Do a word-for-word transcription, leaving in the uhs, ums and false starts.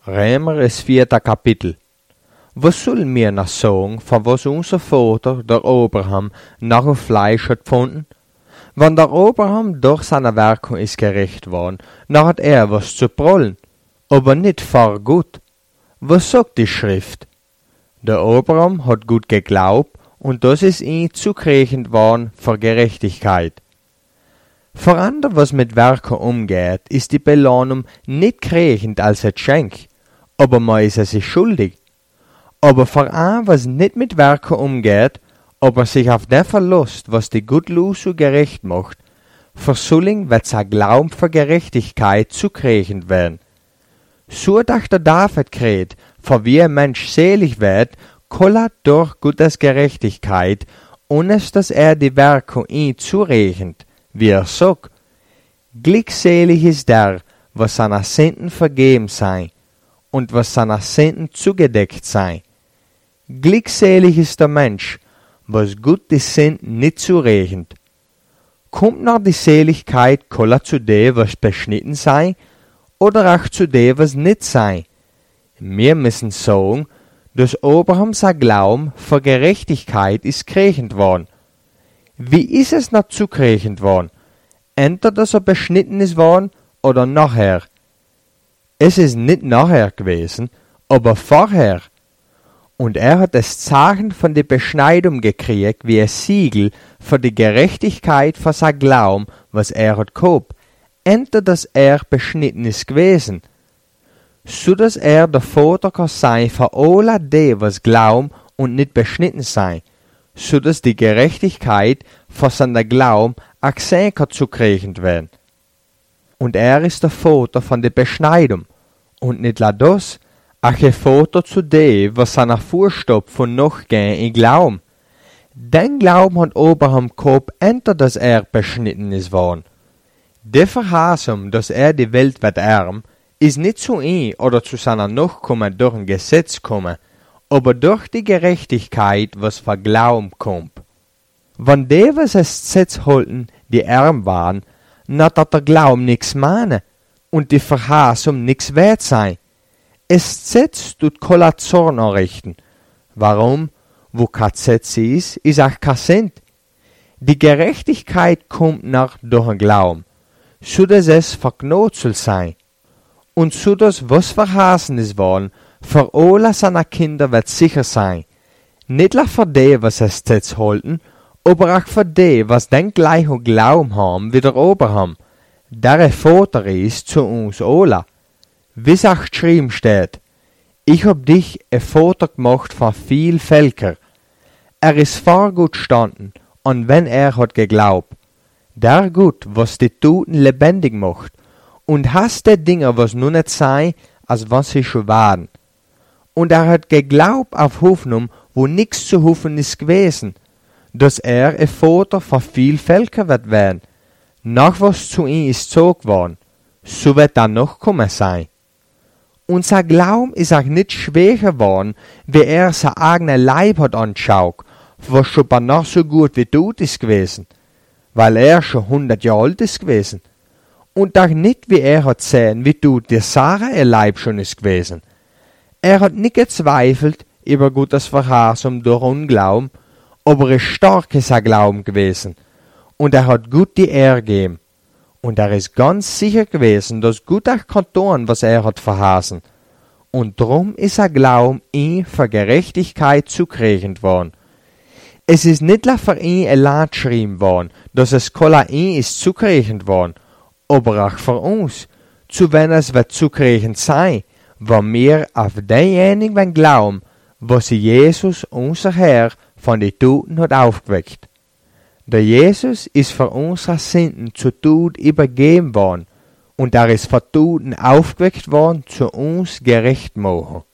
Römer es vierte Kapitel. Was sollen wir noch sagen, von was unser Vater, der Abraham, nach dem Fleisch hat gefunden? Wenn der Abraham durch seine Werke ist gerecht worden, dann hat er was zu prollen, aber nicht vor gut. Was sagt die Schrift? Der Abraham hat gut geglaubt, und das ist ihm zugekriegt worden für Gerechtigkeit. Für andere, was mit Werken umgeht, ist die Belohnung nicht kriegend als ein Geschenk, aber man ist es sich schuldig. Aber für einen, was nicht mit Werken umgeht, aber sich auf den verlässt, was die Guttlose gerecht macht, für solchen wird sein Glauben für Gerechtigkeit zukriegend werden. So dachte David kret, für wie ein Mensch selig wird, kollert durch Gottes Gerechtigkeit, ohne dass er die Werke ihm zurechnet, wie er sagt. Glückselig ist der, was seiner Sünden vergeben sei, und was seiner Sünden zugedeckt sei. Glückselig ist der Mensch, was Gott die Sünden nicht zurechnet. Kommt nach die Seligkeit koller zu dem, was beschnitten sei, oder auch zu dem, was nicht sei? Wir müssen sagen, dass Abraham sein Glauben für Gerechtigkeit ist kriegend worden. Wie ist es noch zukriegend worden? Entweder dass er beschnitten ist worden oder nachher? Es ist nicht nachher gewesen, aber vorher. Und er hat das Zeichen von der Beschneidung gekriegt, wie ein Siegel für die Gerechtigkeit für sein Glauben, was er hat gehabt. Entweder dass er beschnitten ist gewesen, so dass er der Vater kann sein für alle die, was glauben und nicht beschnitten sein, so dass die Gerechtigkeit für seinen Glauben auch gesehen kann zukriegend werden. Und er ist der Vater von der Beschneidung, und nicht la das, auch ein Vater zu dem, was seiner Fußstapfen nachgehen in Glauben. Den Glauben hat Abraham gehabt, entweder dass er beschnitten ist worden. Die Verheißung, dass er die Welt wird erben, ist nicht zu ihm oder zu seiner Nachkommen durch ein Gesetz kommen, aber durch die Gerechtigkeit, was von Glauben kommt. Wenn die, was das Gesetz halten, die Arm waren, na dat der Glauben nix meine und die Verheißung nix wert sei. Es Gesetz tut koller Zorn anrichten. Warum? Wo kein Gesetz ist, ist auch kein Sinn. Die Gerechtigkeit kommt nach durch den Glauben, so dass es verknotet soll sein. Und so dass was verheißen ist worden, für alle seiner Kinder wird sicher sein. Nicht nur für die, was es Gesetz halten, aber auch für die, was den gleichen Glauben haben wie der Abraham, der ein Vater ist zu uns alle. Wie es auch geschrieben steht, ich hab dich ein Vater gemacht von viel Völker. Er ist vor gut gestanden, und wenn er hat geglaubt, der Gott, was die Toten lebendig macht, und hasst die Dinge, was nun nicht sei, als was sie schon waren. Und er hat geglaubt auf Hoffnung, wo nix zu hoffen ist gewesen, dass er ein Vater von viel Völker wird werden. Nach was zu ihm ist zog worden, so wird er noch kommen sein. Und sein Glauben ist auch nicht schwächer geworden, wie er sein eigener Leib hat anschaut, was schon beinahe so gut wie tot ist gewesen, weil er schon hundert Jahre alt ist gewesen. Und auch nicht, wie er hat sehen, wie tot der Sarah ihr Leib schon ist gewesen. Er hat nicht gezweifelt über Gottes Verheißung durch Unglauben, aber es stark ist sein Glauben gewesen. Und er hat Gott die Ehre gegeben. Und er ist ganz sicher gewesen, dass Gott auch kann tun, was er hat verheißen. Und drum ist sein Glauben ihm für Gerechtigkeit zukriegend worden. Es ist nicht nur für ihn allein geschrieben worden, dass es koller ihm ist zukriegend worden, aber auch für uns, zu wenn es wird zukriegend sein, wenn wir auf denjenigen glauben, was Jesus, unser Herr, von den Toten hat aufgeweckt. Der Jesus ist für unsere Sünden zu Tod übergeben worden, und er ist für Toten aufgeweckt worden, zu uns gerecht machen.